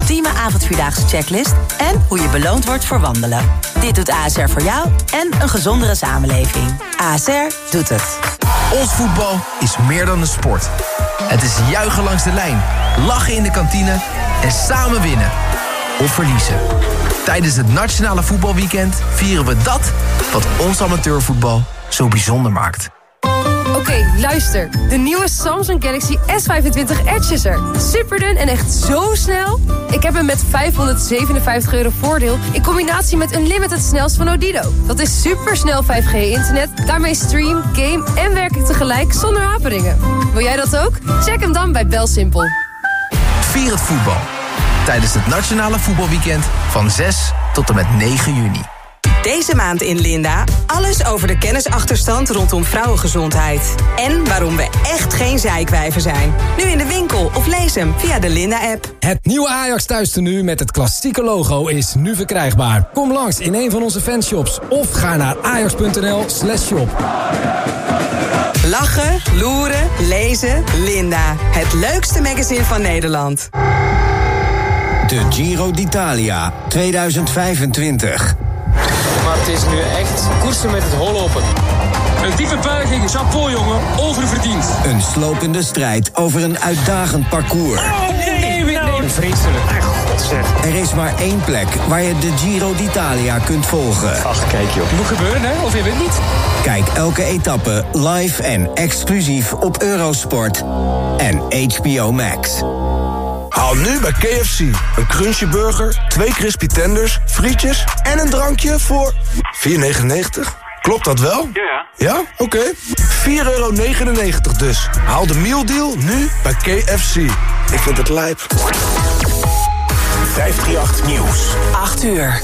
ultieme avondvierdaagse checklist en hoe je beloond wordt voor wandelen. Dit doet ASR voor jou en een gezondere samenleving. ASR doet het. Ons voetbal is meer dan een sport. Het is juichen langs de lijn, lachen in de kantine en samen winnen. Of verliezen. Tijdens het Nationale Voetbalweekend vieren we dat wat ons amateurvoetbal zo bijzonder maakt. Oké, luister. De nieuwe Samsung Galaxy S25 Edge is er. Superdun en echt zo snel. Ik heb hem met €557 voordeel in combinatie met Unlimited snelst van Odido. Dat is supersnel 5G-internet. Daarmee stream, game en werk ik tegelijk zonder haperingen. Wil jij dat ook? Check hem dan bij Belsimpel. Vier het voetbal. Tijdens het Nationale Voetbalweekend van 6 tot en met 9 juni. Deze maand in Linda alles over de kennisachterstand rondom vrouwengezondheid. En waarom we echt geen zeikwijven zijn. Nu in de winkel of lees hem via de Linda-app. Het nieuwe Ajax thuistoernooi met het klassieke logo is nu verkrijgbaar. Kom langs in een van onze fanshops of ga naar ajax.nl/shop. Lachen, loeren, lezen, Linda. Het leukste magazine van Nederland. De Giro d'Italia 2025. Maar het is nu echt koersen met het hol open. Een diepe buiging, chapeau jongen, oververdiend. Een slopende strijd over een uitdagend parcours. Nee. Vreselijk. Godzeg. Er is maar één plek waar je de Giro d'Italia kunt volgen. Ach, kijk joh. Het moet gebeuren, hè? Of je weet niet. Kijk elke etappe live en exclusief op Eurosport en HBO Max. Haal nu bij KFC een crunchy burger, 2 crispy tenders, frietjes en een drankje voor $4,99. Klopt dat wel? Ja. Ja? Oké. €4,99 dus. Haal de mealdeal nu bij KFC. Ik vind het lijp. 538 Nieuws. 8 uur.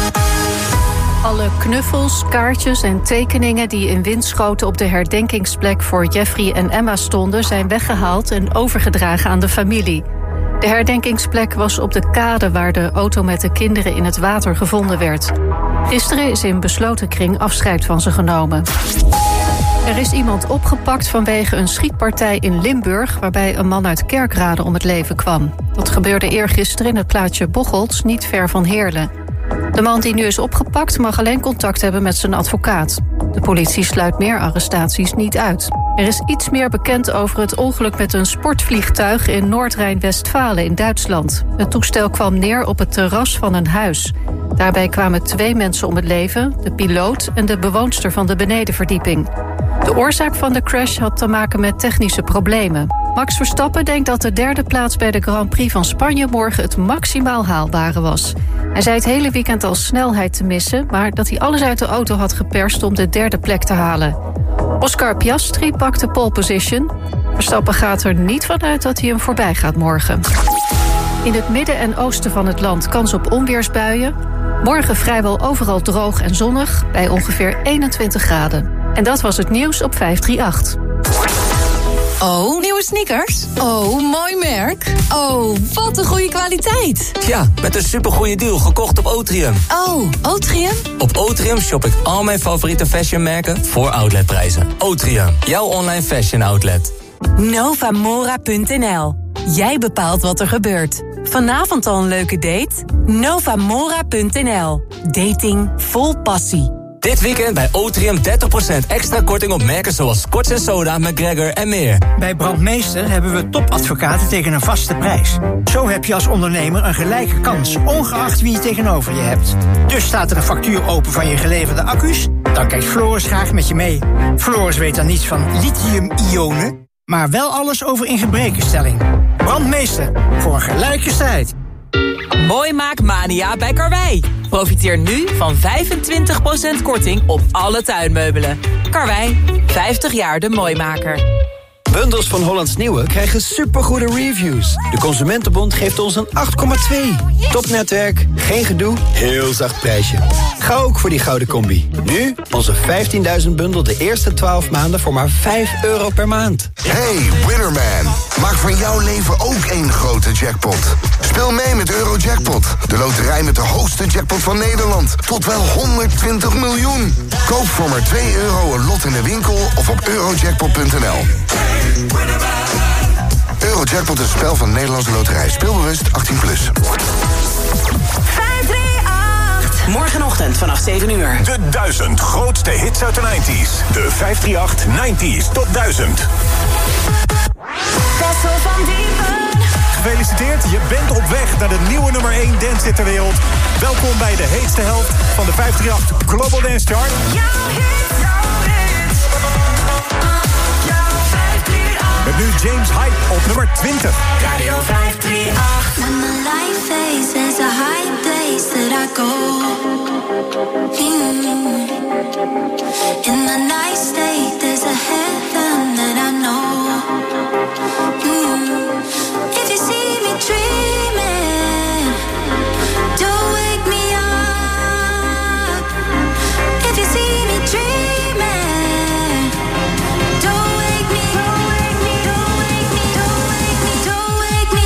Alle knuffels, kaartjes en tekeningen die in Winschoten op de herdenkingsplek voor Jeffrey en Emma stonden, zijn weggehaald en overgedragen aan de familie. De herdenkingsplek was op de kade waar de auto met de kinderen in het water gevonden werd. Gisteren is in besloten kring afscheid van ze genomen. Er is iemand opgepakt vanwege een schietpartij in Limburg, waarbij een man uit Kerkrade om het leven kwam. Dat gebeurde eergisteren in het plaatsje Bocholt, niet ver van Heerlen. De man die nu is opgepakt mag alleen contact hebben met zijn advocaat. De politie sluit meer arrestaties niet uit. Er is iets meer bekend over het ongeluk met een sportvliegtuig in Noord-Rijn-Westfalen in Duitsland. Het toestel kwam neer op het terras van een huis. Daarbij kwamen 2 mensen om het leven, de piloot en de bewoonster van de benedenverdieping. De oorzaak van de crash had te maken met technische problemen. Max Verstappen denkt dat de 3e plaats bij de Grand Prix van Spanje morgen het maximaal haalbare was. Hij zei het hele weekend al snelheid te missen, maar dat hij alles uit de auto had geperst om de 3e plek te halen. Oscar Piastri pakt de pole position. Verstappen gaat er niet van uit dat hij hem voorbij gaat morgen. In het midden en oosten van het land kans op onweersbuien. Morgen vrijwel overal droog en zonnig, bij ongeveer 21 graden. En dat was het nieuws op 538. Oh, nieuwe sneakers? Oh, mooi merk. Oh, wat een goede kwaliteit. Ja, met een supergoeie deal gekocht op Otrium. Oh, Otrium? Op Otrium shop ik al mijn favoriete fashionmerken voor outletprijzen. Otrium, jouw online fashion outlet. Novamora.nl. Jij bepaalt wat er gebeurt. Vanavond al een leuke date? Novamora.nl. Dating vol passie. Dit weekend bij Otrium 30% extra korting op merken zoals Scotch & Soda, McGregor en meer. Bij Brandmeester hebben we topadvocaten tegen een vaste prijs. Zo heb je als ondernemer een gelijke kans, ongeacht wie je tegenover je hebt. Dus staat er een factuur open van je geleverde accu's? Dan kijkt Floris graag met je mee. Floris weet dan niets van lithium-ionen, maar wel alles over ingebrekenstelling. Brandmeester, voor een gelijke strijd. Mooi maak mania bij Karwei. Profiteer nu van 25% korting op alle tuinmeubelen. Karwei, 50 jaar de mooimaker. Bundels van Hollands Nieuwe krijgen supergoede reviews. De Consumentenbond geeft ons een 8,2. Topnetwerk, geen gedoe, heel zacht prijsje. Ga ook voor die gouden combi. Nu onze 15.000 bundel de eerste 12 maanden voor maar €5 per maand. Hey, Winnerman. Maak van jouw leven ook één grote jackpot. Speel mee met Eurojackpot. De loterij met de hoogste jackpot van Nederland. Tot wel 120 miljoen. Koop voor maar €2 een lot in de winkel of op eurojackpot.nl. Eurojackpot is een spel van de Nederlandse Loterij. Speelbewust 18+. Morgenochtend vanaf 7 uur. De 1000 grootste hits uit de 90s. De 538 90s tot 1000. Wessel van Diepen. Gefeliciteerd, je bent op weg naar de nieuwe nummer 1 dance ter wereld. Welkom bij de heetste helft van de 538 Global Dance Chart. Jouw hit, jouw hit. Jouw 538. Met nu James Hype op nummer 20. Radio 538. When the light fades, there's a high place that I go. In the night state, there's a heaven that I know. If you see me dreaming, don't wake me up. If you see me dreaming, don't wake me, don't wake me, don't wake me, don't wake me, don't wake me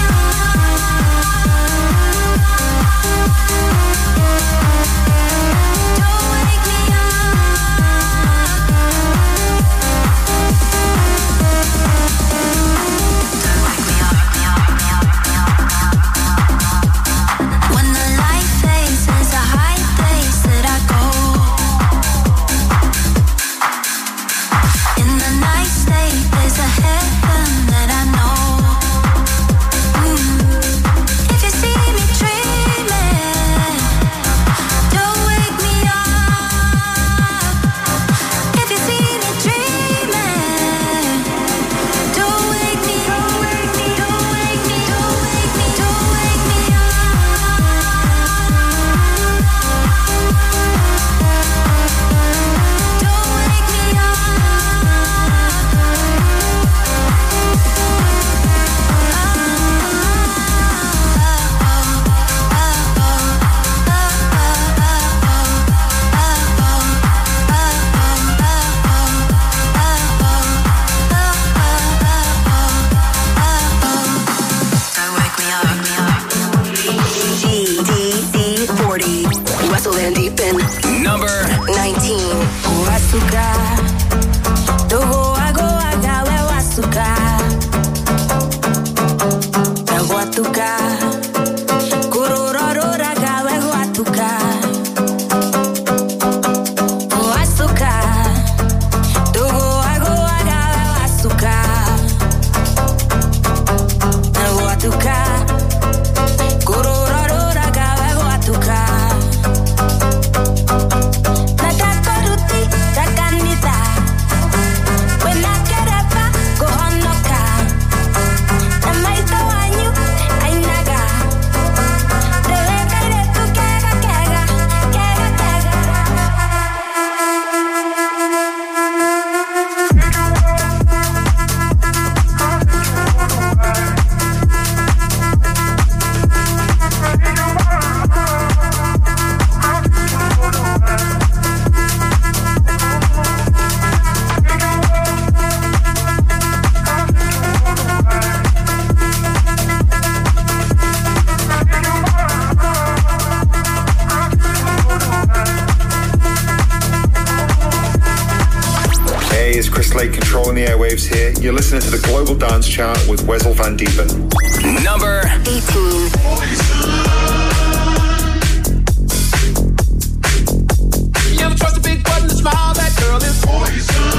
You're listening to the Global Dance Chart with Wessel van Diepen. Number 18. You ever trust a big button to smile? That girl is poison.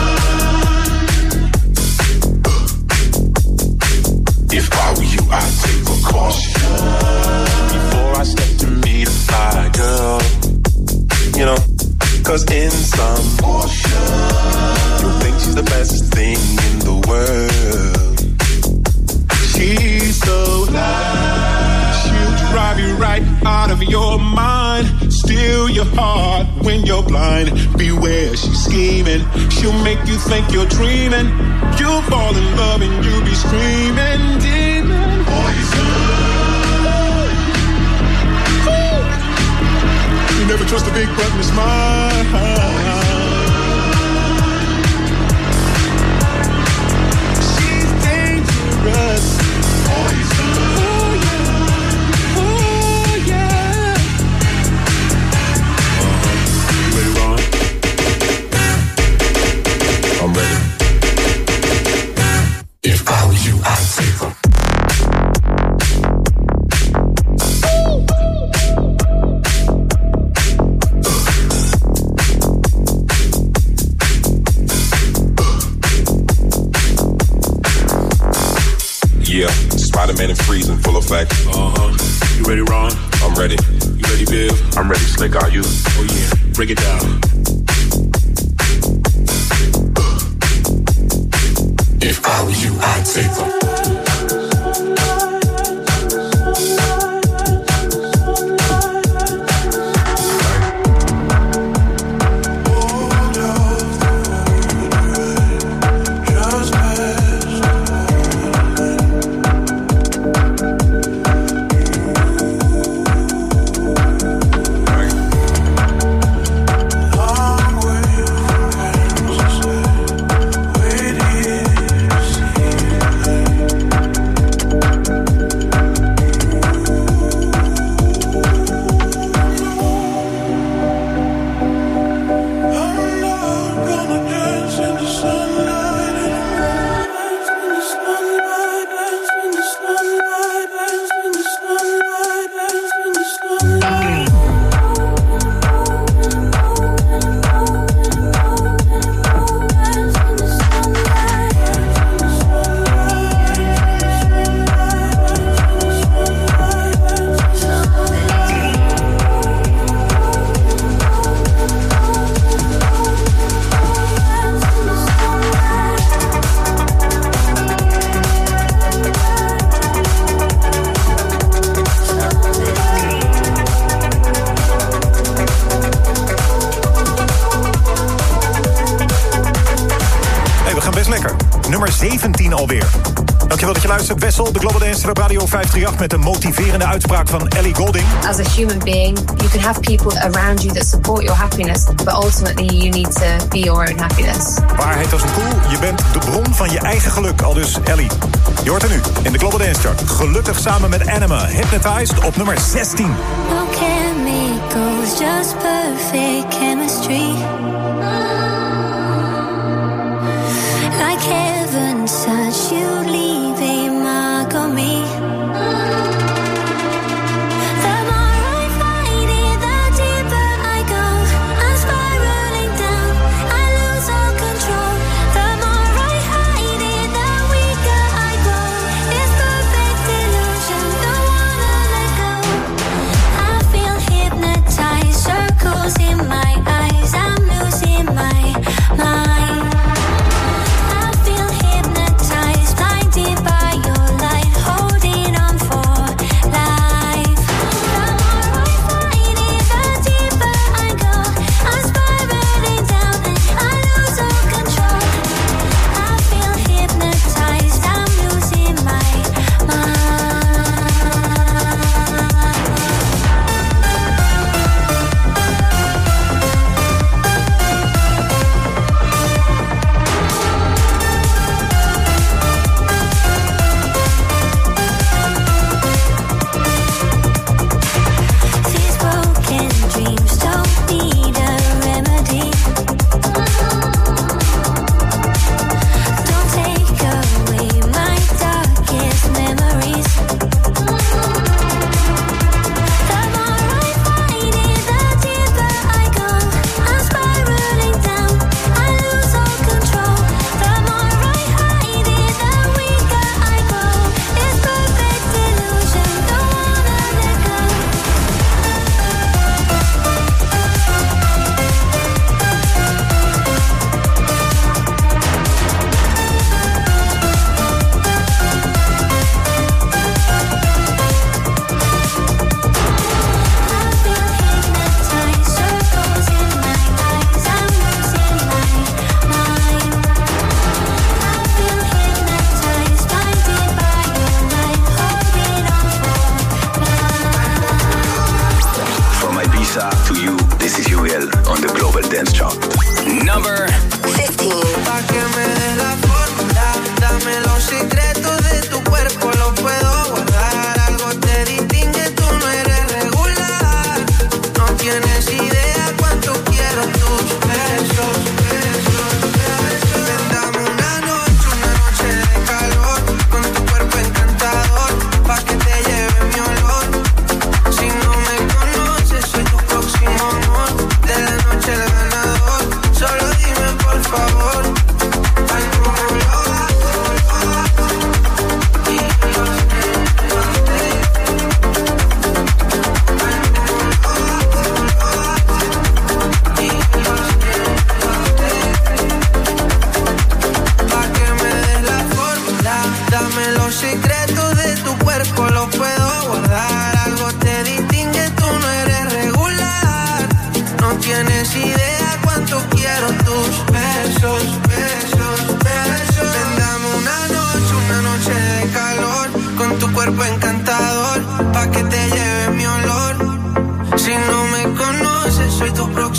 If I were you, I'd take a caution before I step to meet a fly girl. You know, 'cause in some portion, you'll think she's the best thing in the world. She's so nice, she'll drive you right out of your mind, steal your heart when you're blind. Beware, she's scheming, she'll make you think you're dreaming. You'll fall in love and you'll be screaming, demon poison. You never trust a big button, it's mine. She's dangerous. Poison. Oh yeah, oh yeah. You ready, Ron? I'm ready. If I were you, I'd take them. fact. You ready, Ron? I'm ready. You ready, Bill? I'm ready, Slick. Are you? Oh yeah. Break it down. If I were you, I'd take them. Nummer 17 alweer. Dankjewel dat je luistert. Wessel, de Global Dance op Radio 538... met een motiverende uitspraak van Ellie Goulding. As a human being, you can have people around you that support your happiness... but ultimately you need to be your own happiness. Waarheid als een koel, je bent de bron van je eigen geluk. Al dus Ellie. Je hoort er nu in de Global Dance Chart. Gelukkig samen met Anima. Hypnotized op nummer 16. No chemicals, just perfect chemistry. Like heaven touch, you leave a mark on me. The more I fight it, the deeper I go. I'm spiraling down, I lose all control. The more I hide it, the weaker I go. It's perfect illusion, don't wanna let go. I feel hypnotized, circles in my eyes. I'm losing my mind.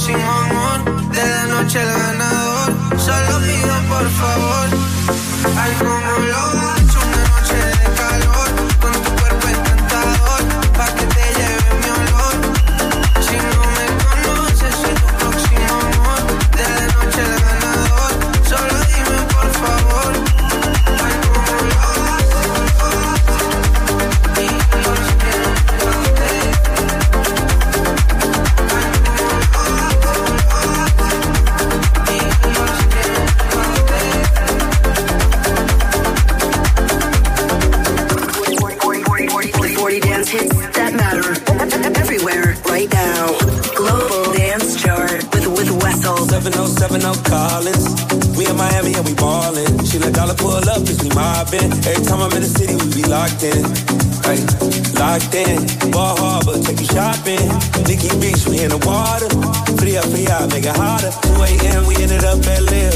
próximo amor. De la noche el ganador. Solo pido por favor. Ay, como lo has hecho, una noche de calor. Con tu cuerpo encantador, pa' que te lleve mi olor. Si no me conoces, soy tu próximo amor. De la noche el ganador. Solo dime por favor. Ay, como lo hits that matter everywhere right now. Global Dance Chart with Wessel. 7070 Collins. We in Miami and we ballin'. She let dollar pull up cause we mobbin'. Every time I'm in the city we be locked in. Hey, locked in. Ball Harbor, take you shopping. Nikki Beach, we in the water. Free up, make it harder. 2 a.m. we ended up at Liv.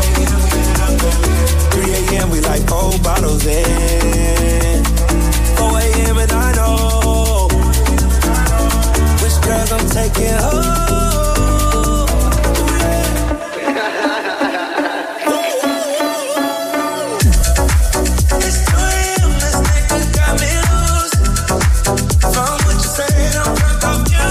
3 a.m. we like 4 bottles in. 4 a.m. and I know which girls I'm taking home. It's 2 a.m. this nigga got me loose. From what you said, I'm drunk off you.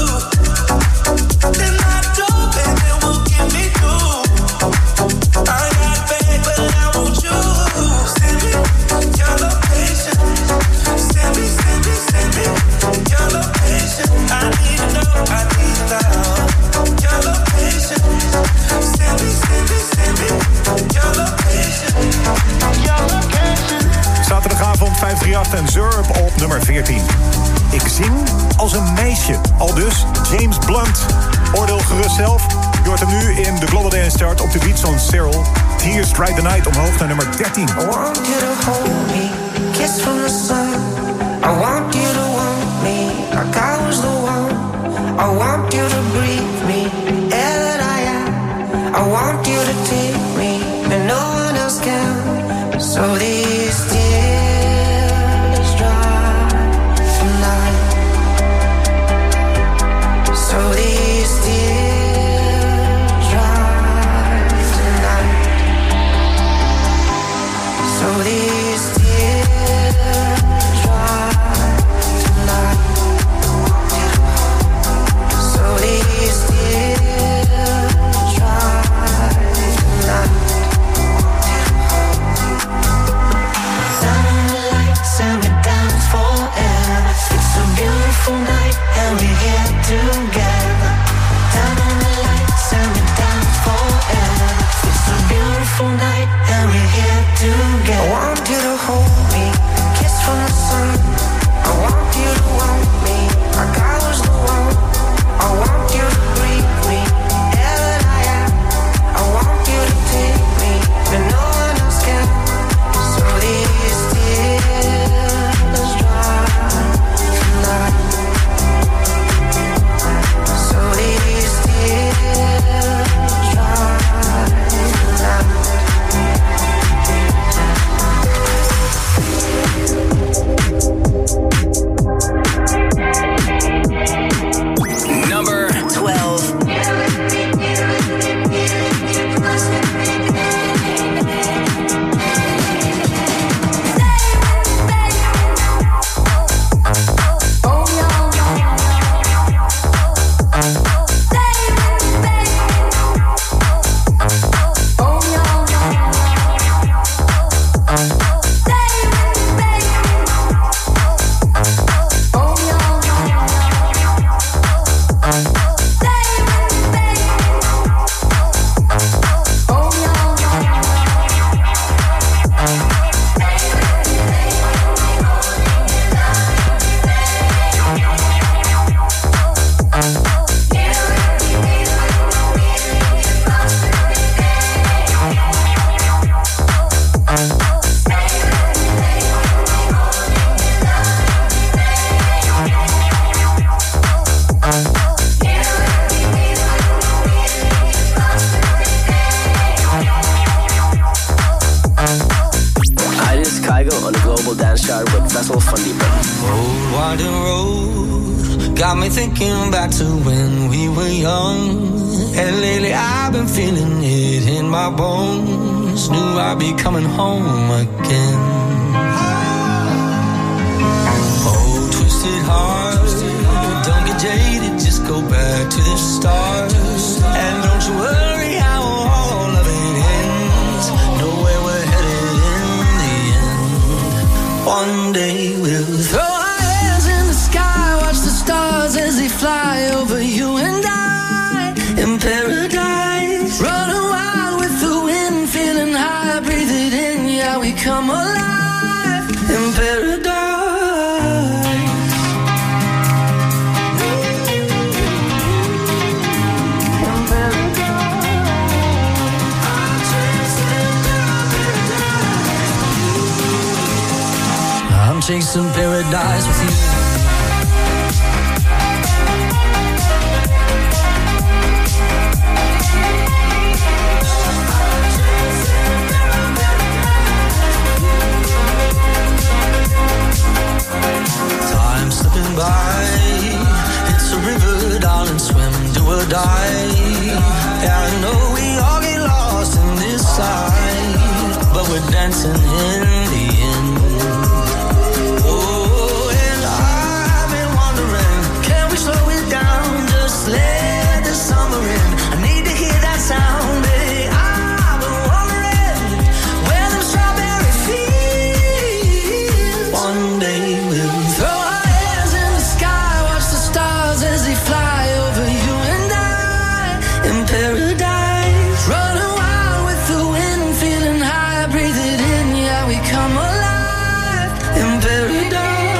Then I dope and then we'll get me through. I got bad, but I won't you. Send me your location. Send me your location. I need to know your location. Send me your location. Your location. Zaterdagavond 538 en Zurb op nummer 14. Ik zing als een meisje. Aldus James Blunt. Oordeel gerust zelf. Je hoort hem nu in de Global Dance Chart op de beats van Cyril. Tears Dry the Night omhoog naar nummer 13. I want you to hold me, kiss from the sun. I want you to want me, like I was the one. I want you to breathe me, air that I am. I want you to take me, and no one else can. So these tears dry tonight. So these tears dry tonight. So these tears dry tonight. So these tears dry tonight. Turn on the lights and we're down forever. It's a beautiful night and we're here together. Turn on the lights and we're down forever. It's a beautiful night and we're here together. I want you to hold me, kiss from the sun. I want you to want me, like I was the one. I want you to breathe me, air that I am. I want you to take me, but no one else can. So these tears dry tonight. So these tears dry tonight. Number 12. Iris Kaigo on the Global Dance Chart with Vessel van Diepen. Winding road, got me thinking back to when we were young. And lately I've been feeling it in my bones. Knew I'd be coming home again. Oh, twisted heart, don't get jaded, just go back to the start. And don't you worry how all of it ends. Know where we're headed in the end. One day we'll throw our hands in the sky, watch the stars as they fly over you and I in paradise. Running wild with the wind, feeling high, breathe it in, yeah, we come alive in paradise. I'm chasing paradise with you. Time slipping by, it's a river, darling, swim, do or die. Yeah, I know we all get lost in this life, but we're dancing in the end. Oh, and I've been wondering, can we slow it down, just let the summer in? I need to hear that sound, baby. I've been wondering where them strawberry fields. One day we'll throw our hands in the sky, watch the stars as they fly over you and I in paradise. Running wild with the wind, feeling high, breathe it in, yeah, we come alive in paradise.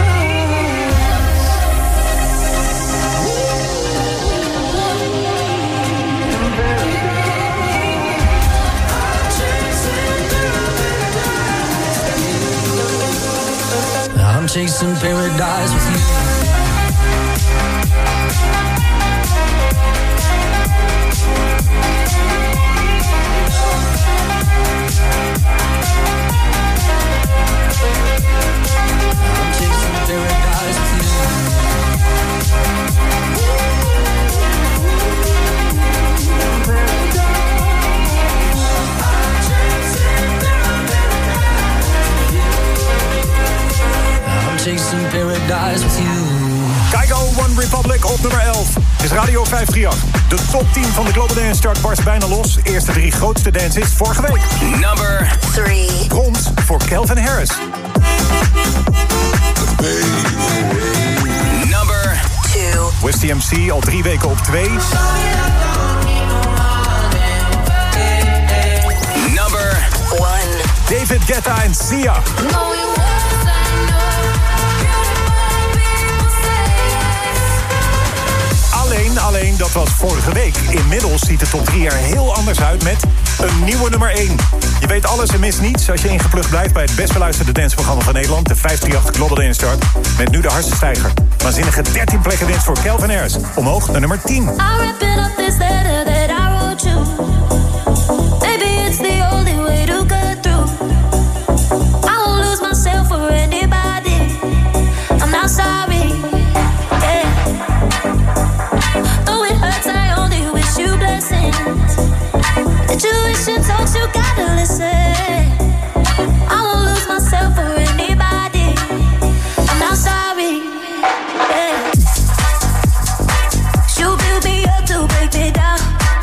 I'm chasing paradise with you. I'm chasing paradise with you. I'm chasing paradise with you. Kygo, One Republic op nummer 11. Is Radio 538. De top 10 van de Global Dance Chart barst bijna los. Eerste 3 grootste dances vorige week. Number 3. Brons voor Calvin Harris. Number 2. West MC al 3 weken op 2. Number 1. David Guetta en Sia. Alleen, dat was vorige week. Inmiddels ziet de top 3 er heel anders uit met een nieuwe nummer 1. Je weet alles en mist niets als je ingeplucht blijft bij het best beluisterde danceprogramma van Nederland, de 538 Global Dance Chart, met nu de hardste stijger. Waanzinnige 13 plekken winst voor Calvin Harris. Omhoog naar nummer 10. I'm wrapping up this letter that I wrote you. Maybe it's the only way to get through. I won't lose myself for anybody. I'm not sorry. Yeah. Though it hurts, I only wish you blessings. Intuition talks, you gotta listen. I won't lose myself for anybody. I'm not sorry. Yeah. You build me up to break me down.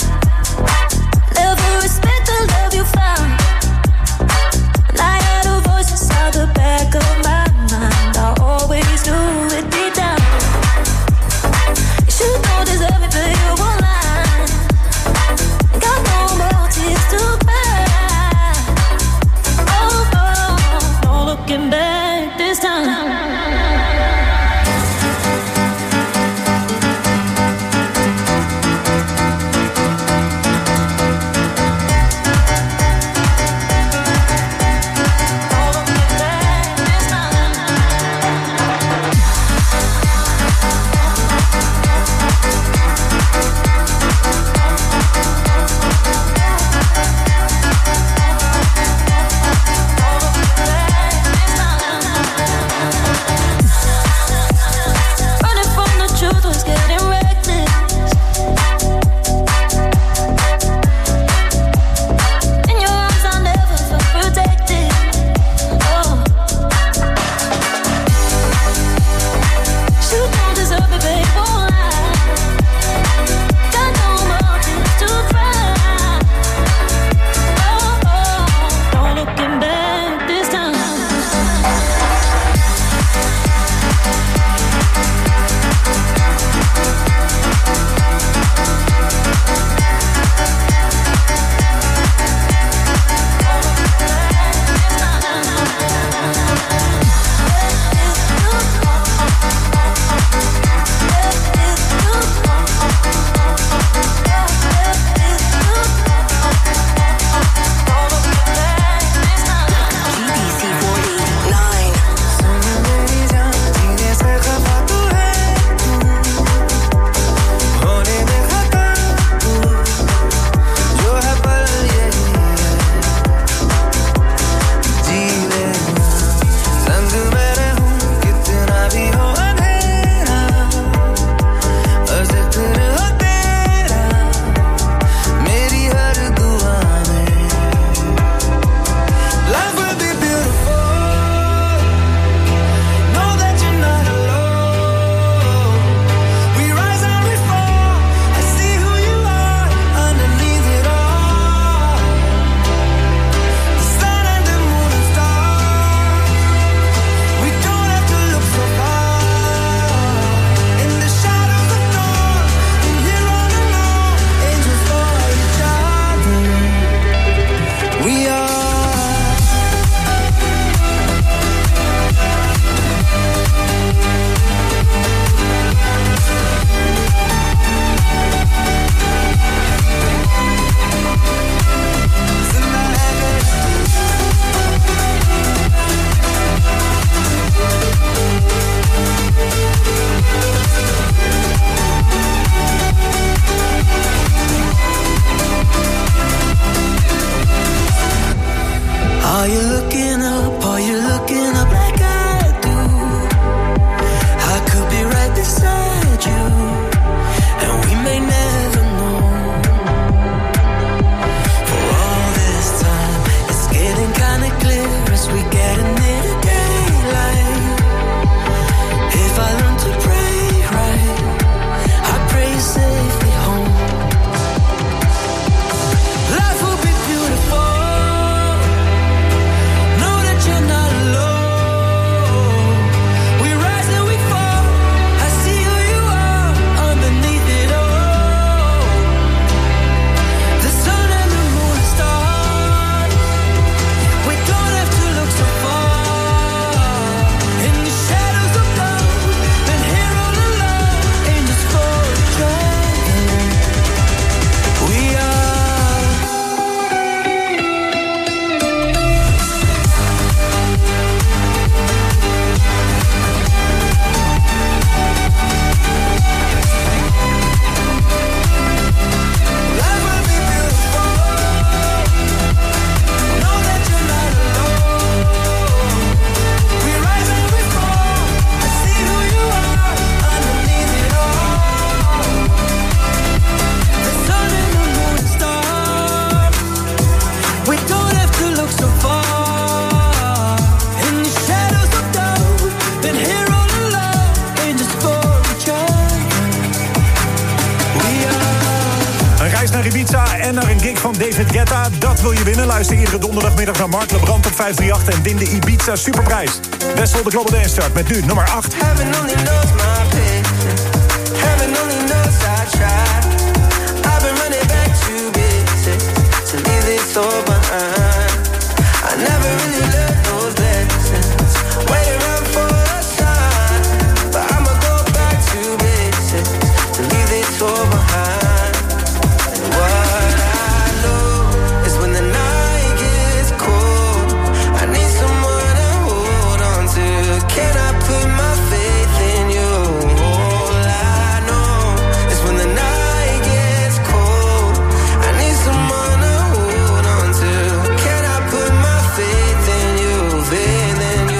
naar Ibiza en naar een gig van David Guetta. Dat wil je winnen. Luister iedere donderdagmiddag naar Mark Lebrand op 538 en win de Ibiza Superprijs. Wessel de Global Dance Chart met nu nummer 8. Heaven only knows my patience. Heaven only knows I tried. I've been running back to basics to leave this all behind. I never really learned those lessons. Wait around for a sign, but I'ma go back to basics to leave this all behind. And what I know is when the night gets cold, I need someone to hold on to. Can I put my faith in you? All I know is when the night gets cold, I need someone to hold on to. Can I put my faith in you? Faith in you.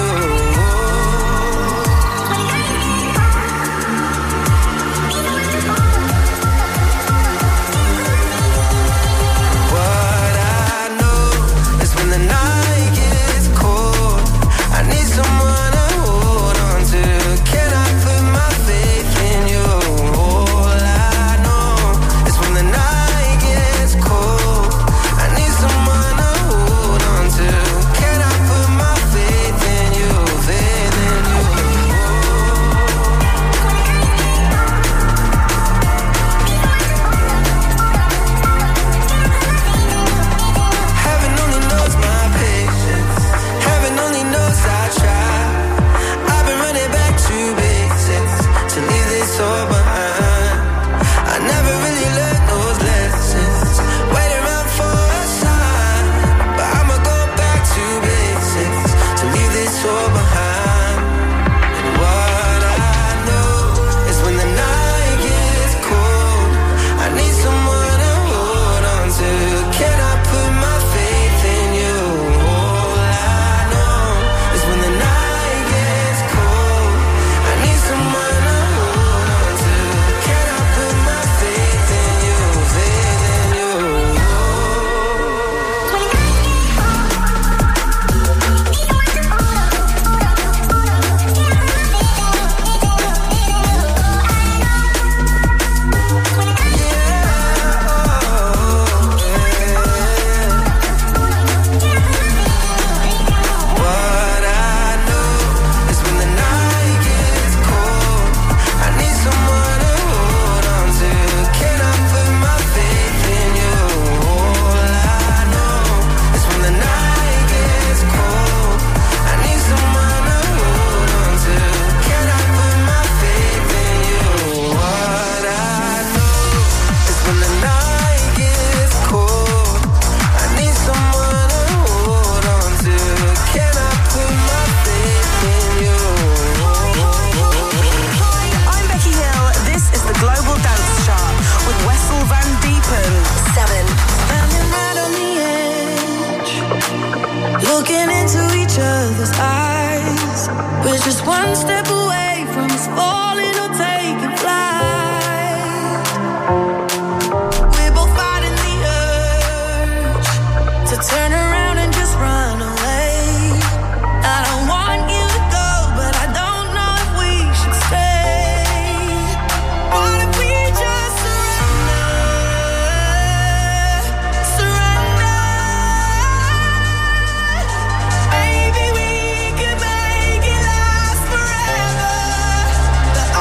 What I know is when the night gets cold, I need someone to hold on to. Can I put my faith in you? All I know is when the night gets cold, I need someone to hold on to. Can I put my faith in you? Faith in you. Heaven only knows my patience. Heaven only knows I try. I've been running back to basics to leave this all behind. I never really learned those lessons. Wait around for a sign, but I'ma go back to basics to leave this all behind. And what I know is when the night gets cold, I need someone to hold on to. Can I put my faith in you? All I know is when the night gets cold, I need someone to hold on to. Can I put my faith in you? Faith in you. What I know is when the night gets cold, I need someone to hold on to. Can I put my faith in you? All I know is when the night gets cold, I need someone to hold on to. Can I put my faith in you? What I know is when the night gets cold, I need someone to hold on to. Can I put my faith in you? Hi, I'm Becky Hill. This is the Global Dance Chart with Wessel van Diepen. 7. Standing right on the edge, looking into each other's eyes. We're just one step away from us falling or taking flight. We're both fighting the urge to turn around and just run away. I don't want you to go, but I don't know if we should stay. What if we just surrender? Surrender. Maybe we could make it last forever. But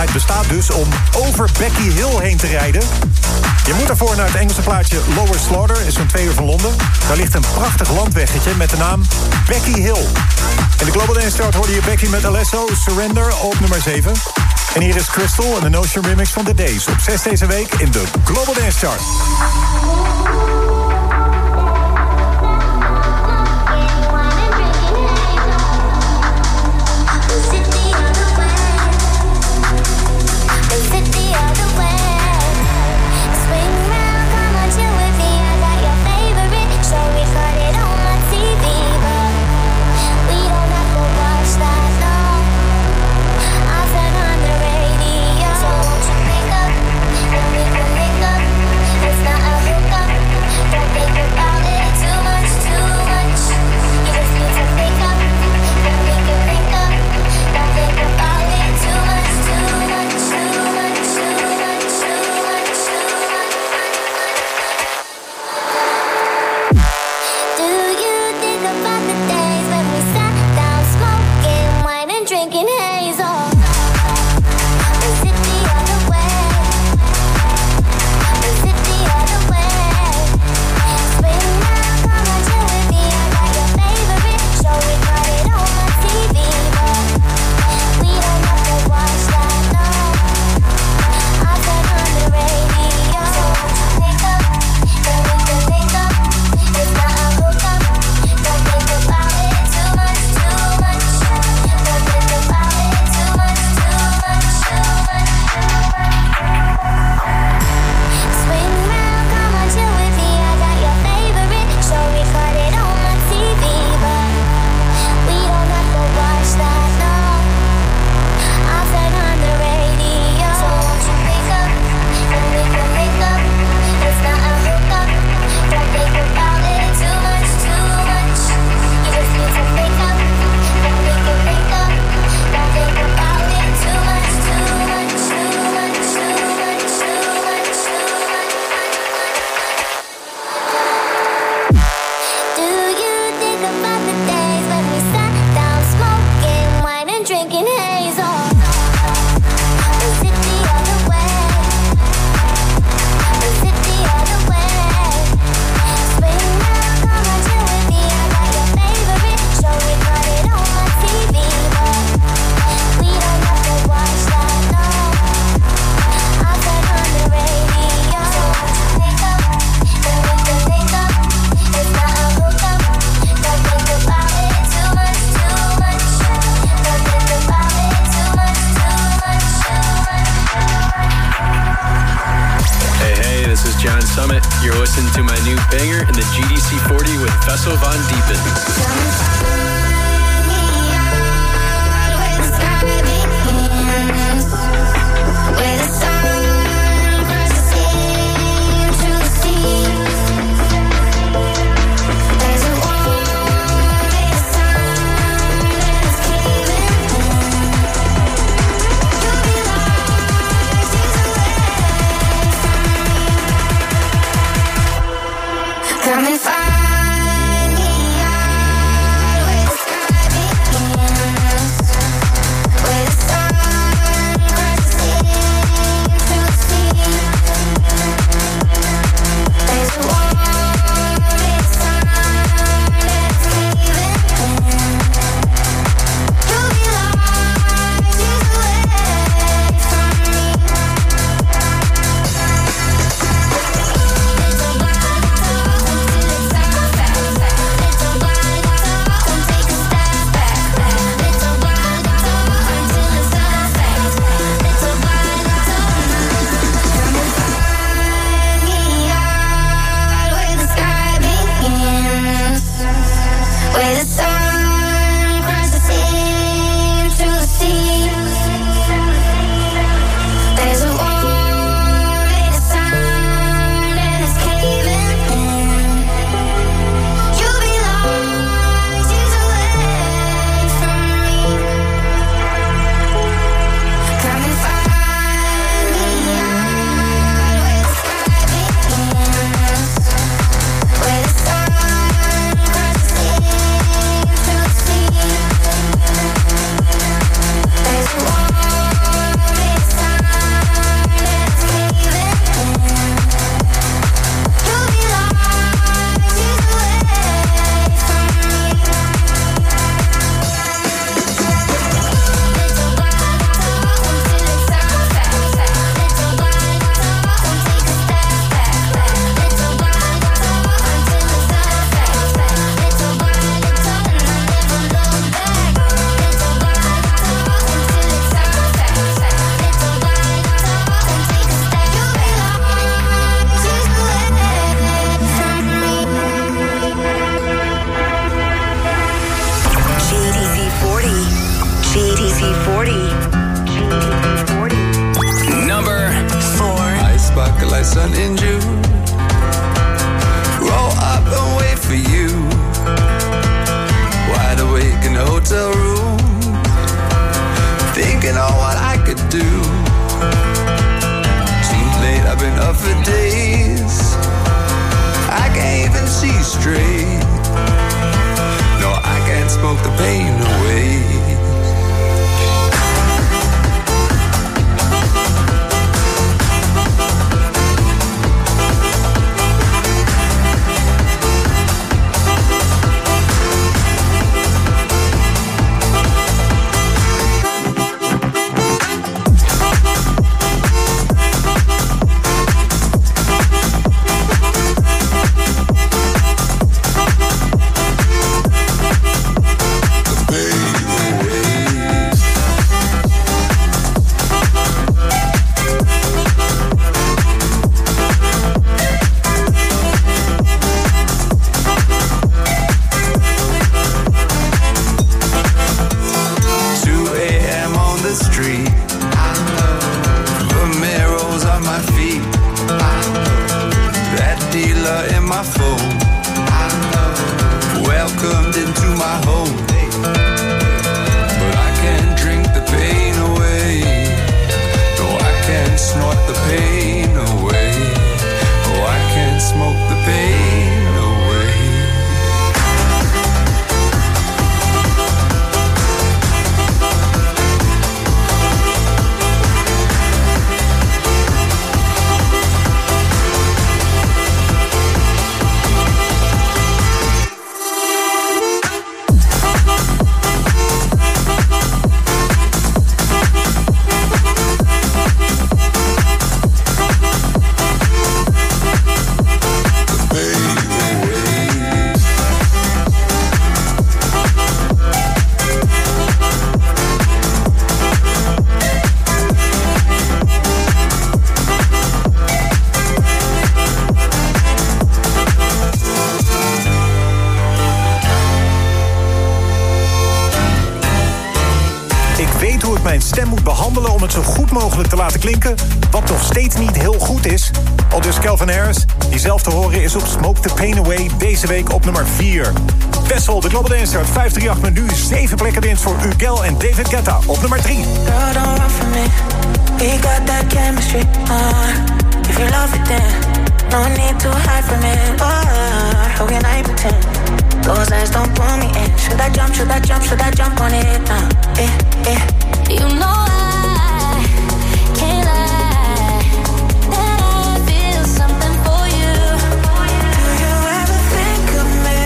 Het bestaat dus om over Becky Hill heen te rijden. Je moet daarvoor naar het Engelse plaatsje Lower Slaughter, is zo'n 2 uur van Londen. Daar ligt een prachtig landweggetje met de naam Becky Hill. In de Global Dance Chart hoorde je Becky met Alesso, Surrender op nummer 7. En hier is Crystal en de Notion remix van The Days op 6 deze week in de Global Dance Chart. Come and find me. Number 4. I sparkle like sun in June. Roll up and wait for you. Wide awake in a hotel room, thinking on what I could do. Too late, I've been up for days. I can't even see straight. No, I can't smoke the pain away. Klinken, wat nog steeds niet heel goed is. Aldus Calvin Harris, die zelf te horen is op Smoke the Pain Away, deze week op nummer 4. Wessel, de Global Dance Chart 538 met nu 7 plekken winst voor Ugel en David Guetta op nummer 3. Girl, don't run from me. We got that chemistry. If you love it, then no need to hide from it. How can I pretend? Those eyes don't pull me in. Should I jump? Should I jump? Should I jump on it? You know can't lie, that I feel something for you. Do you ever think of me?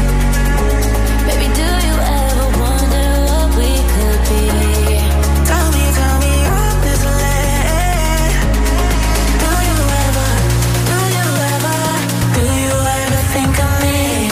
Baby, do you ever wonder what we could be? Tell me honestly. Do you ever think of me?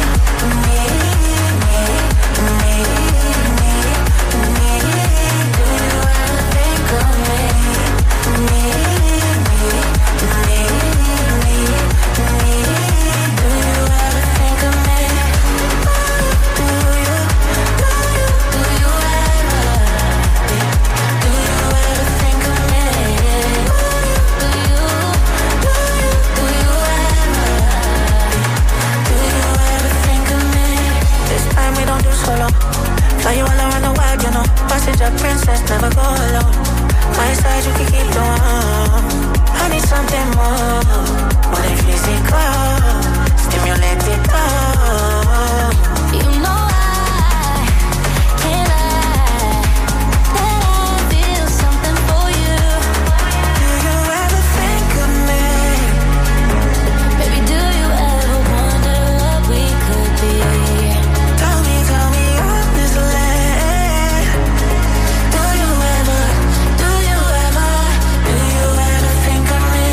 Fly you all around the world, you know. Passenger princess, never go alone. My side, you can keep the warm. I need something more than physical. Stimulate it all. You know I can't lie, that I feel something for you. Do you ever think of me? Baby, do you ever wonder what we could be? Tell me honestly. Do you ever think of me?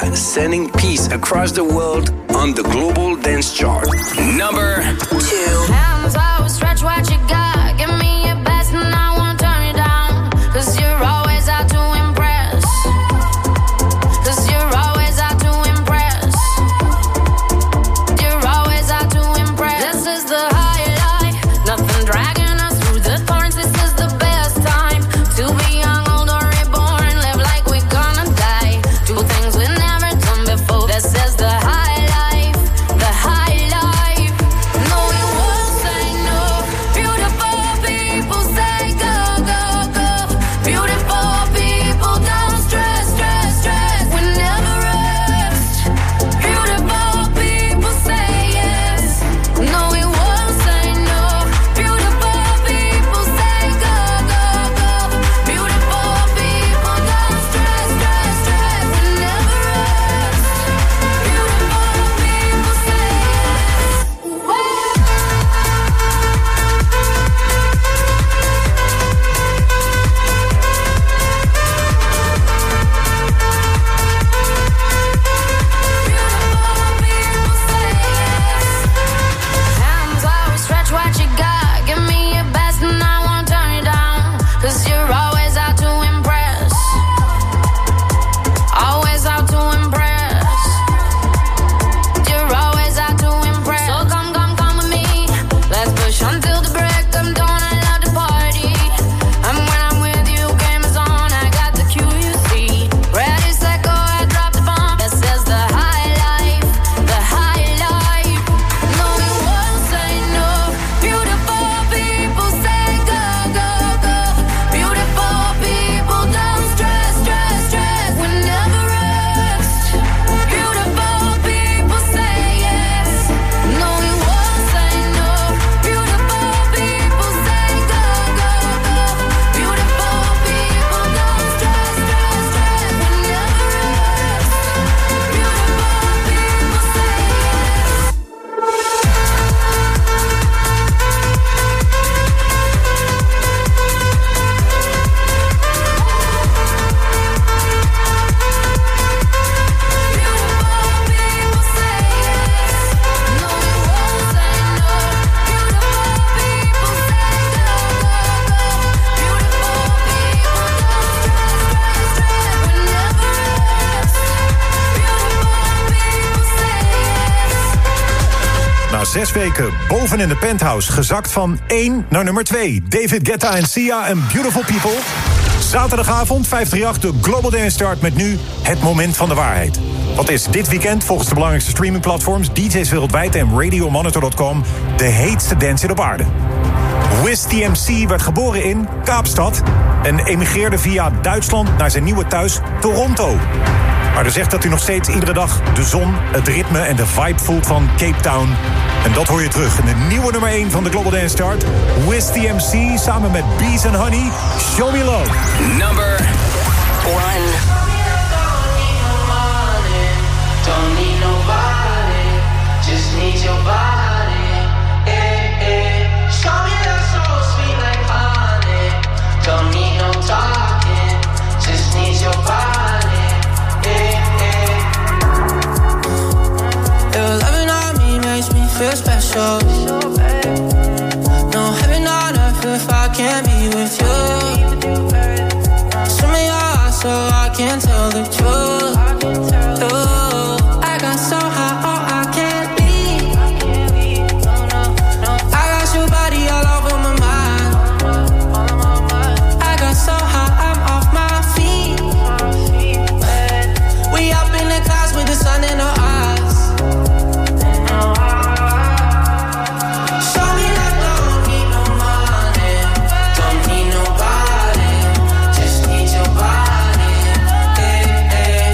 sending peace across the world on the Global Dance Chart. Number 2. Hands out, stretch what you got. Give me your best and I won't turn it down. 'Cause you're always out to impress. 'Cause you're always out to impress. You're always out to impress. This is the highlight. Nothing dragging us through the thorns. This is the best time to be young, old or reborn. Live like we're gonna die. Do things we never done before. This is the high life. The high life. No, we won't say no. Beautiful people say go, go, go. Beautiful people don't stress, stress, stress. We never rest. Beautiful people say yes. No, we won't say no. Beautiful people say go, go, go. Beautiful people don't stress, stress, stress. We never rest. Beautiful people say hands out, stretch what you got. Give me your best and I won't turn it down. 'Cause you're always out to impress. Always out to impress. You're always out to impress. So come, come, come with me. Let's push until the break of dawn. I love to party. And when I'm with you, game is on. I got the cue, you see. Ready, set, go, I drop the bomb. This is the high life. The high life. No, we won't say no. Beautiful people say go, go, go. Beautiful people don't stress, stress, stress. We never rest. Beautiful people say yes. No, we won't say no. Beautiful people say go, go, go. Beautiful people don't stress, stress, stress. We never rest. Beautiful people say yes. Na 6 weken boven in de penthouse, gezakt van 1 naar nummer 2. David Guetta en Sia en Beautiful People. Zaterdagavond 538, de Global Dance Chart met nu het moment van de waarheid. Wat is dit weekend volgens de belangrijkste streamingplatforms, DJ's wereldwijd en RadioMonitor.com de heetste dance op aarde? Wiz TMC werd geboren in Kaapstad en emigreerde via Duitsland naar zijn nieuwe thuis Toronto. Maar hij zegt dat hij nog steeds iedere dag de zon, het ritme en de vibe voelt van Cape Town. En dat hoor je terug in de nieuwe nummer 1 van de Global Dance Chart. Wiz TMC samen met Bees and Honey, Show Me Love. Number 1. Don't need nobody, just need your body. Show me that so sweet like honey. Don't need no talking, just need your body. Your loving on me makes me feel special. No heaven on earth if I can't be with you. Show me your heart so I can tell the truth. I got so high, oh I can't leave. I got your body all over my mind. I got so high, I'm off my feet. We up in the clouds with the sun in our eyes. Show me that don't need no money, don't need nobody, just need your body.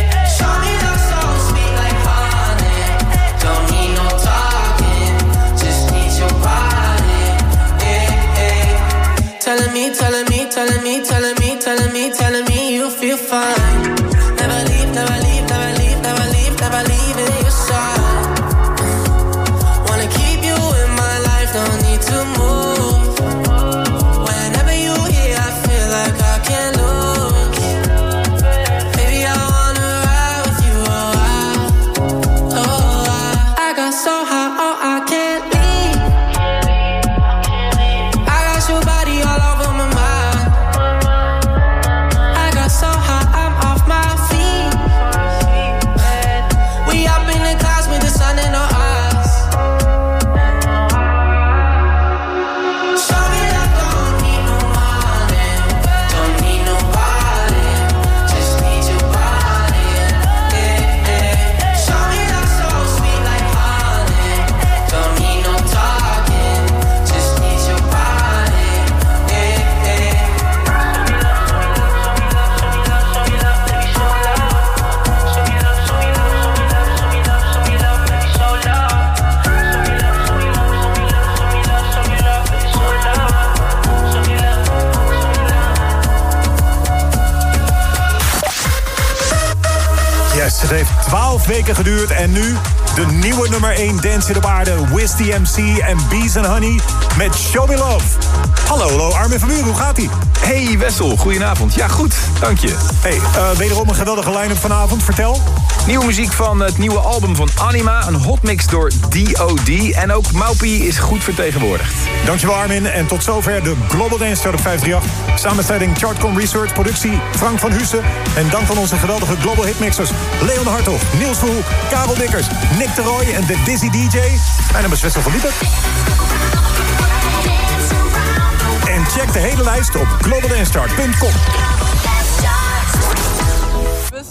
so high, oh, I can't leave. I got your body all over my mind. I got so high, I'm off my feet. We up in the clouds with the sun in our eyes. Show me love, don't need no money, don't need nobody, just need your body. Yeah, yeah. Show me love so sweet like honey, don't need no talking, just need your body. Yeah, yeah. Yes, het heeft 12 weken geduurd en nu de nieuwe nummer 1 dance in de waarde. Wiz TMC en Bees and Honey met Show Me Love. Hallo Armin van Buuren, hoe gaat ie? Hey Wessel, goedenavond. Ja goed, dank je. Hey, wederom een geweldige line-up vanavond, vertel. Nieuwe muziek van het nieuwe album van Anima, een hotmix door D.O.D. En ook Maupie is goed vertegenwoordigd. Dankjewel Armin en tot zover de Global Dance Chart op 538. Samenstelling Chartcom Research, productie Frank van Hussen. En dank van onze geweldige Global Hitmixers Leon Hartog, Niels Verhoek, Karel Dikkers, Nick de Roy en de Dizzy DJ. Mijn naam is Wessel van Liepert. En check de hele lijst op globaldancechart.com. We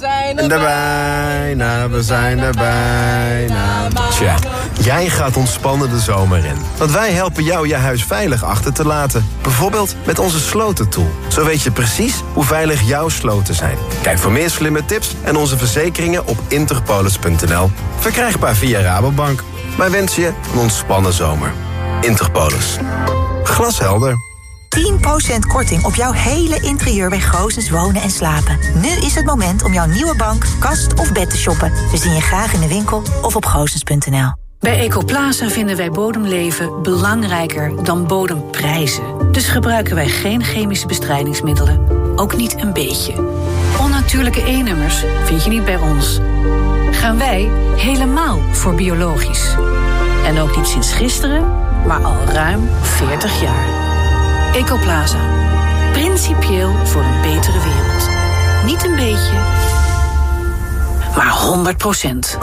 zijn er bijna. Tja, jij gaat ontspannen de zomer in. Want wij helpen jou je huis veilig achter te laten. Bijvoorbeeld met onze slotentool. Zo weet je precies hoe veilig jouw sloten zijn. Kijk voor meer slimme tips en onze verzekeringen op interpolis.nl. Verkrijgbaar via Rabobank. Wij wensen je een ontspannen zomer. Interpolis. Glashelder. 10% korting op jouw hele interieur bij Goosens Wonen en Slapen. Nu is het moment om jouw nieuwe bank, kast of bed te shoppen. We zien je graag in de winkel of op goosens.nl. Bij Ecoplaza vinden wij bodemleven belangrijker dan bodemprijzen. Dus gebruiken wij geen chemische bestrijdingsmiddelen. Ook niet een beetje. Onnatuurlijke E-nummers vind je niet bij ons. Gaan wij helemaal voor biologisch. En ook niet sinds gisteren, maar al ruim 40 jaar. Ecoplaza. Principieel voor een betere wereld. Niet een beetje, maar 100%.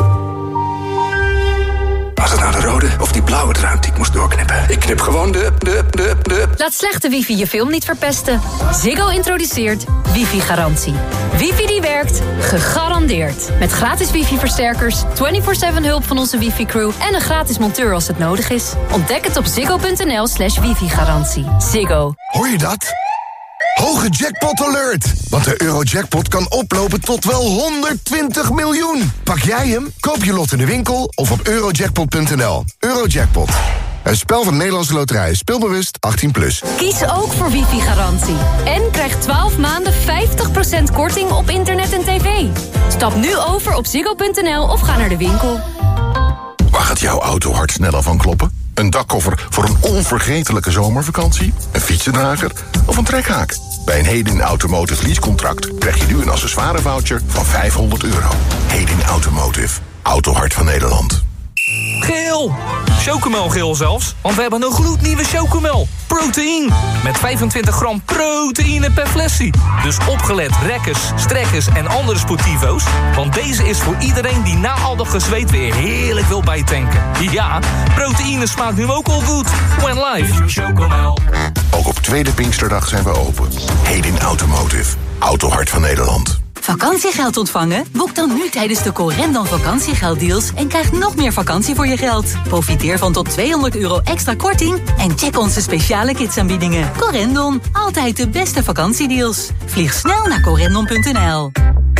Was het nou de rode of die blauwe draad die ik moest doorknippen? Ik knip gewoon de... Laat slechte wifi je film niet verpesten. Ziggo introduceert wifi-garantie. Wifi die werkt, gegarandeerd. Met gratis wifi-versterkers, 24/7 hulp van onze wifi-crew... en een gratis monteur als het nodig is. Ontdek het op ziggo.nl/wifi-garantie. Ziggo. Hoor je dat? Hoge jackpot alert! Want de Eurojackpot kan oplopen tot wel 120 miljoen. Pak jij hem? Koop je lot in de winkel of op eurojackpot.nl. Eurojackpot. Een spel van de Nederlandse Loterij. Speelbewust 18+. Kies ook voor wifi-garantie. En krijg 12 maanden 50% korting op internet en tv. Stap nu over op ziggo.nl of ga naar de winkel. Waar gaat jouw auto hard sneller van kloppen? Een dakkoffer voor een onvergetelijke zomervakantie? Een fietsendrager of een trekhaak? Bij een Hedin Automotive leasecontract krijg je nu een accessoirevoucher van €500. Hedin Automotive. Autohart van Nederland. Geel! Chocomel-geel zelfs, want we hebben een gloednieuwe Chocomel. Proteïne. Met 25 gram proteïne per flesje. Dus opgelet rekkers, strekkers en andere sportivo's. Want deze is voor iedereen die na al dat gezweet weer heerlijk wil bijtanken. Ja, proteïne smaakt nu ook al goed. When life. Chocomel. Ook op tweede Pinksterdag zijn we open. Hedin Automotive. Autohart van Nederland. Vakantiegeld ontvangen? Boek dan nu tijdens de Corendon vakantiegelddeals en krijg nog meer vakantie voor je geld. Profiteer van tot €200 extra korting en check onze speciale kidsaanbiedingen. Corendon, altijd de beste vakantiedeals. Vlieg snel naar corendon.nl.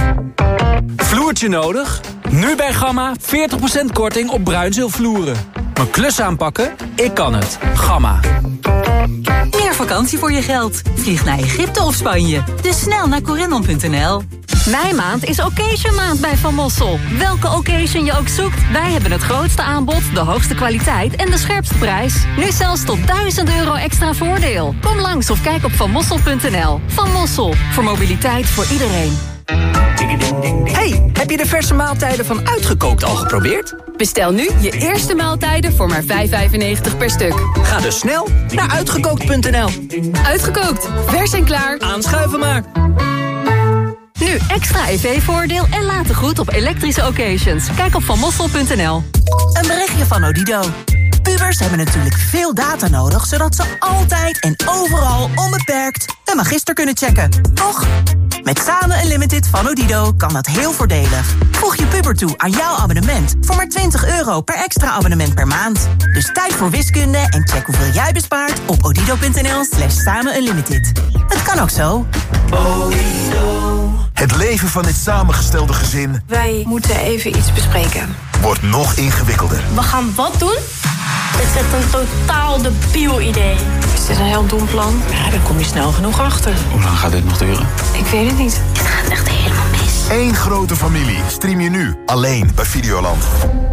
Vloertje nodig? Nu bij Gamma 40% korting op bruinzeelvloeren. Mijn klus aanpakken? Ik kan het. Gamma. Meer vakantie voor je geld. Vlieg naar Egypte of Spanje. Dus snel naar corendon.nl. Meimaand is Occasion maand bij Van Mossel. Welke occasion je ook zoekt, wij hebben het grootste aanbod, de hoogste kwaliteit en de scherpste prijs. Nu zelfs tot €1000 extra voordeel. Kom langs of kijk op vanmossel.nl. Van Mossel, voor mobiliteit voor iedereen. Hey, heb je de verse maaltijden van Uitgekookt al geprobeerd? Bestel nu je eerste maaltijden voor maar €5,95 per stuk. Ga dus snel naar uitgekookt.nl. Uitgekookt, vers en klaar. Aanschuiven maar. Nu extra EV-voordeel en later goed op elektrische occasions. Kijk op vanmossel.nl. Een berichtje van Odido. Pubers hebben natuurlijk veel data nodig, zodat ze altijd en overal onbeperkt een magister kunnen checken. Toch? Met Samen Unlimited van Odido kan dat heel voordelig. Voeg je puber toe aan jouw abonnement voor maar €20 per extra abonnement per maand. Dus tijd voor wiskunde en check hoeveel jij bespaart op odido.nl/Samen Unlimited. Het kan ook zo. Het leven van dit samengestelde gezin Wij moeten even iets bespreken. wordt nog ingewikkelder. We gaan wat doen? Het is echt een totaal debiel idee. Is dit een heel dom plan? Ja, daar kom je snel genoeg achter. Hoe lang gaat dit nog duren? Ik weet het niet. Het gaat echt helemaal mis. Eén grote familie stream je nu alleen bij Videoland.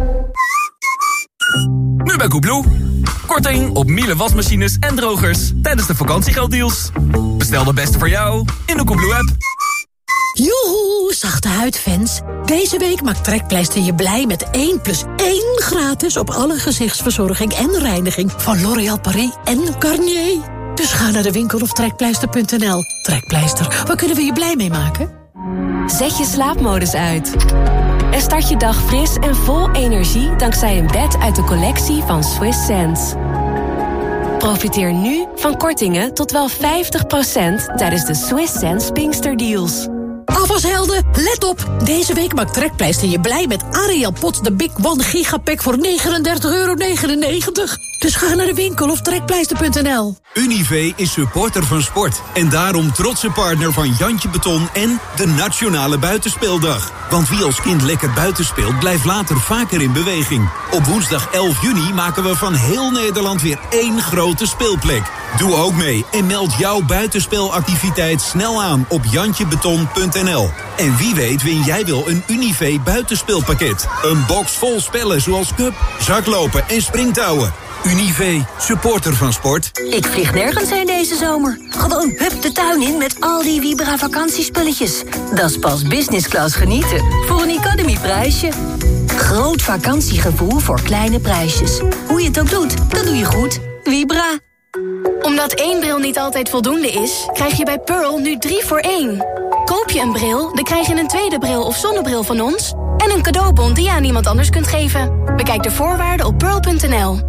Nu bij Koebloe. Korting op Miele wasmachines en drogers tijdens de vakantiegelddeals. Bestel de beste voor jou in de Koebloe-app. Joehoe, zachte huidfans. Deze week maakt Trekpleister je blij met 1+1 gratis op alle gezichtsverzorging en reiniging van L'Oréal Paris en Garnier. Dus ga naar de winkel of trekpleister.nl. Trekpleister, waar kunnen we je blij mee maken? Zet je slaapmodus uit. En start je dag fris en vol energie dankzij een bed uit de collectie van Swiss Sense. Profiteer nu van kortingen tot wel 50% tijdens de Swiss Sense Pinkster Deals. Afwashelden, let op! Deze week maakt Trekpleister je blij met Ariel Pot de Big One Gigapack voor €39,99. Dus ga naar de winkel of trekpleister.nl. Univé is supporter van sport en daarom trotse partner van Jantje Beton en de Nationale Buitenspeeldag. Want wie als kind lekker buiten speelt, blijft later vaker in beweging. Op woensdag 11 juni maken we van heel Nederland weer één grote speelplek. Doe ook mee en meld jouw buitenspelactiviteit snel aan op jantjebeton.nl. En wie weet win jij wel een Univé buitenspeelpakket. Een box vol spellen zoals cup, zaklopen en springtouwen. Univé, supporter van sport. Ik vlieg nergens heen deze zomer. Gewoon hup de tuin in met al die Vibra vakantiespulletjes. Dat is pas business class genieten. Voor een economy prijsje. Groot vakantiegevoel voor kleine prijsjes. Hoe je het ook doet, dat doe je goed. Vibra. Omdat één bril niet altijd voldoende is, krijg je bij Pearl nu 3 voor 1. Koop je een bril, dan krijg je een tweede bril of zonnebril van ons en een cadeaubon die je aan iemand anders kunt geven. Bekijk de voorwaarden op pearl.nl.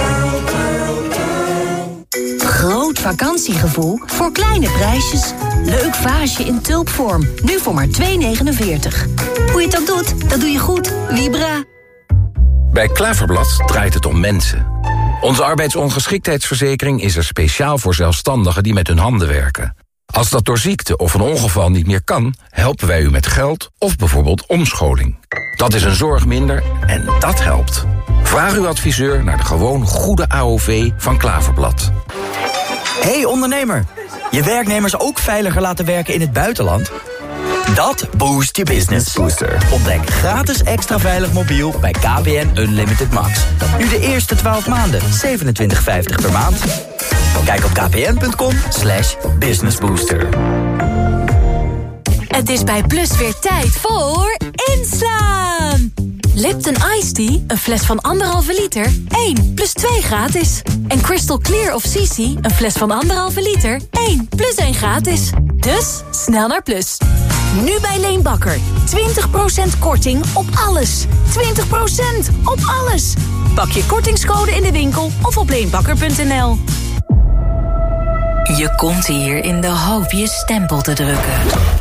Groot vakantiegevoel voor kleine prijsjes. Leuk vaasje in tulpvorm, nu voor maar €2,49. Hoe je het ook doet, dat doe je goed. Vibra. Bij Klaverblad draait het om mensen. Onze arbeidsongeschiktheidsverzekering is er speciaal voor zelfstandigen die met hun handen werken. Als dat door ziekte of een ongeval niet meer kan, helpen wij u met geld of bijvoorbeeld omscholing. Dat is een zorg minder en dat helpt. Vraag uw adviseur naar de gewoon goede AOV van Klaverblad. Hey ondernemer, je werknemers ook veiliger laten werken in het buitenland? Dat boost je business. Booster. Ontdek gratis extra veilig mobiel bij KPN Unlimited Max. Nu de eerste 12 maanden, $27,50 per maand. Kijk op kpn.com/businessbooster. Het is bij Plus weer tijd voor inslaan. Lipton Ice Tea, een fles van 1,5 liter, 1 + 2 gratis. En Crystal Clear of CC, een fles van 1,5 liter, 1 + 1 gratis. Dus snel naar Plus. Nu bij Leen Bakker. 20% korting op alles. 20% op alles. Pak je kortingscode in de winkel of op leenbakker.nl. Je komt hier in de hoop je stempel te drukken.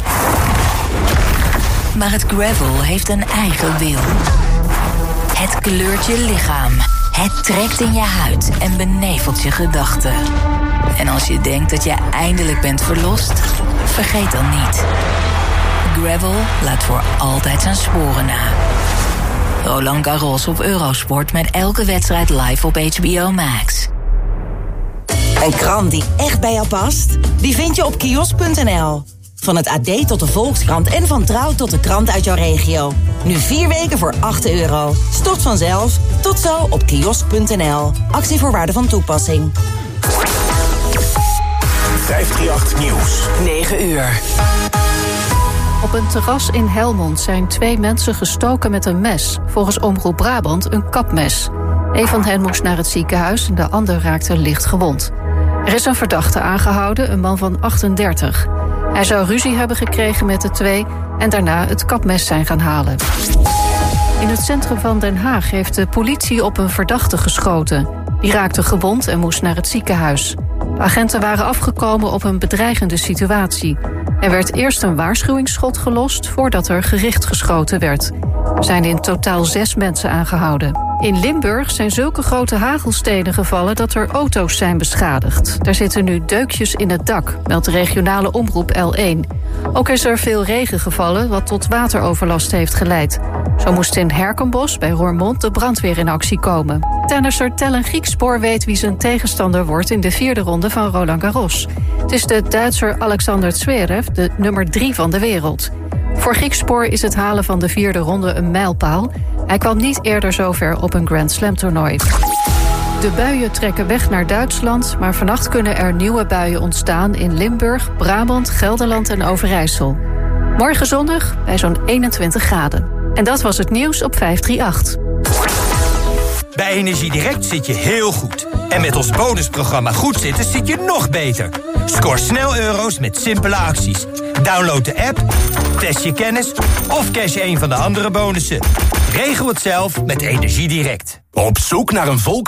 Maar het gravel heeft een eigen wil. Het kleurt je lichaam. Het trekt in je huid en benevelt je gedachten. En als je denkt dat je eindelijk bent verlost, vergeet dan niet. Gravel laat voor altijd zijn sporen na. Roland Garros op Eurosport met elke wedstrijd live op HBO Max. Een krant die echt bij jou past? Die vind je op kiosk.nl. Van het AD tot de Volkskrant en van Trouw tot de krant uit jouw regio. Nu 4 weken voor €8. Stort vanzelf. Tot zo op kiosk.nl. Actievoorwaarden van toepassing. 538 Nieuws. 9 uur. Op een terras in Helmond zijn 2 mensen gestoken met een mes. Volgens Omroep Brabant een kapmes. Een van hen moest naar het ziekenhuis en de ander raakte licht gewond. Er is een verdachte aangehouden, een man van 38. Hij zou ruzie hebben gekregen met de 2 en daarna het kapmes zijn gaan halen. In het centrum van Den Haag heeft de politie op een verdachte geschoten. Die raakte gewond en moest naar het ziekenhuis. De agenten waren afgekomen op een bedreigende situatie. Er werd eerst een waarschuwingsschot gelost voordat er gericht geschoten werd. Er zijn in totaal 6 mensen aangehouden. In Limburg zijn zulke grote hagelstenen gevallen dat er auto's zijn beschadigd. Daar zitten nu deukjes in het dak, meldt de regionale omroep L1. Ook is er veel regen gevallen, wat tot wateroverlast heeft geleid. Zo moest in Herkenbos bij Roermond de brandweer in actie komen. Tennisser Tellen Griekspoor weet wie zijn tegenstander wordt in de 4e ronde van Roland Garros. Het is de Duitser Alexander Zverev, de nummer 3 van de wereld. Voor Griekspoor is het halen van de 4e ronde een mijlpaal. Hij kwam niet eerder zover op een Grand Slam toernooi. De buien trekken weg naar Duitsland, maar vannacht kunnen er nieuwe buien ontstaan in Limburg, Brabant, Gelderland en Overijssel. Morgen zondag bij zo'n 21 graden. En dat was het nieuws op 538. Bij Energiedirect zit je heel goed. En met ons bonusprogramma Goed Zitten zit je nog beter. Scoor snel euro's met simpele acties. Download de app, test je kennis of cash een van de andere bonussen. Regel het zelf met Energiedirect. Op zoek naar een